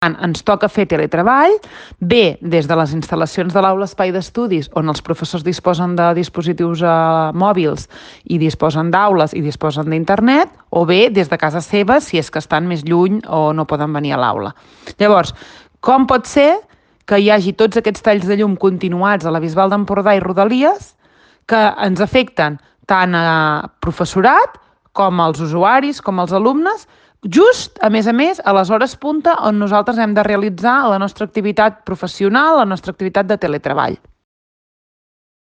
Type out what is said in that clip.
Ens toca fer teletreball, bé des de les instal·lacions de l'aula espai d'estudis, on els professors disposen de dispositius mòbils i disposen d'aules i disposen d'internet, o bé des de casa seva, si és que estan més lluny o no poden venir a l'aula. Llavors, com pot ser que hi hagi tots aquests talls de llum continuats a la Bisbal d'Empordà i Rodalies que ens afecten tant a professorat com als usuaris, com als alumnes, just, a més, a les hores punta on nosaltres hem de realitzar la nostra activitat professional, la nostra activitat de teletreball.